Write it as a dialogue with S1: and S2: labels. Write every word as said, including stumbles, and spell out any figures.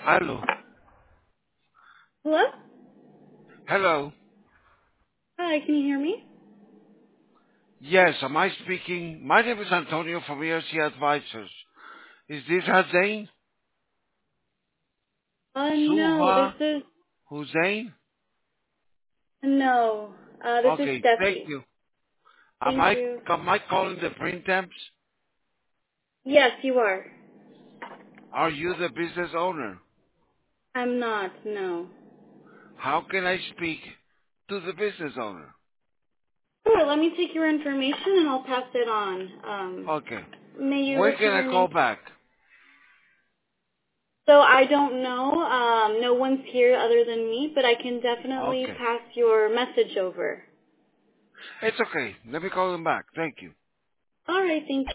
S1: Hello.
S2: Hello?
S1: Hello.
S2: Hi, can you hear me?
S1: Yes, am I speaking? My name is Antonio from E R C Advisors. Is this Hussein?
S2: Uh, no, this
S1: Suha
S2: is,
S1: Hussein?
S2: no, uh, this is
S1: Okay, thank
S2: Steffi.
S1: you. Am
S2: Thank
S1: I,
S2: you.
S1: am I calling the print temps?
S2: Yes, you are.
S1: Are you the business owner?
S2: I'm not, no.
S1: How can I speak to the business owner?
S2: Sure, let me take your information and I'll pass it on. Um,
S1: Okay.
S2: may you
S1: When
S2: repeat
S1: can I
S2: your
S1: call
S2: name?
S1: back?
S2: So I don't know, um, no one's here other than me, but I can definitely
S1: Okay.
S2: pass your message over.
S1: It's okay. Let me call him back. Thank you.
S2: Alright, thank you.